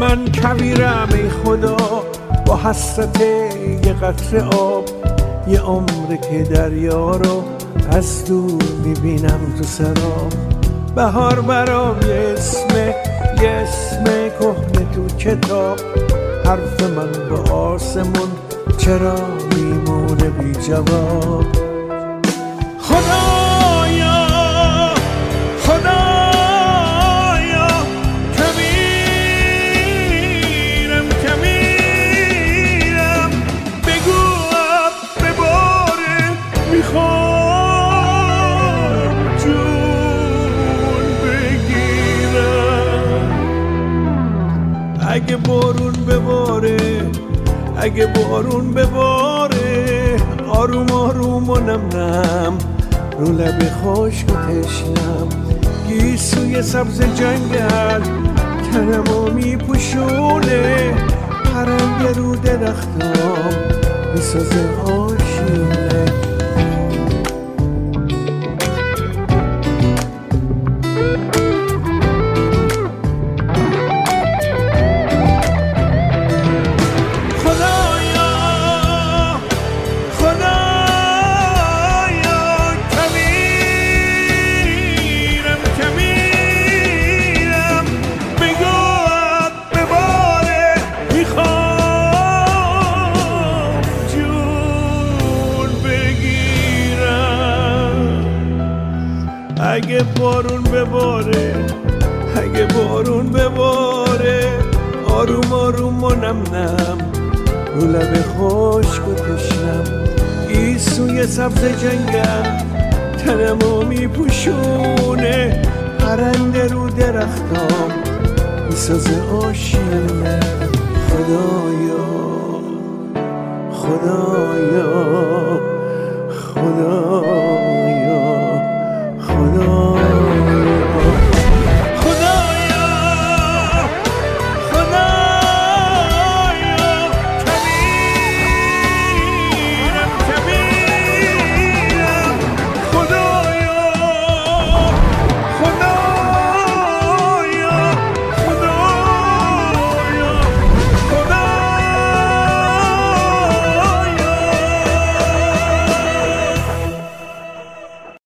من کویرم ای خدا، با حسرت یه قطره آب، یه عمره که دریا رو از دور میبینم تو سراب. بهار برام یه اسم کهنه تو کتاب، حرف من با آسمون چرا میمونه بی جواب. خدایا خدایا کمیرم بگو اب بباره، میخوام جون بگیرم. اگه بارون بباره آروم آروم و نم نم رو لب خشک و تشنم، گیسوی سبز جنگل تنمو میپوشونه، پرنده رو درختام میسازه آشیونه. اگه بارون بباره آروم آروم و نم نم رو لب خشک و تشنم، گیسوی سبز جنگل تنمو میپوشونه، پرنده رو درختام میسازه آشیونه. خدایا خدایا خدایا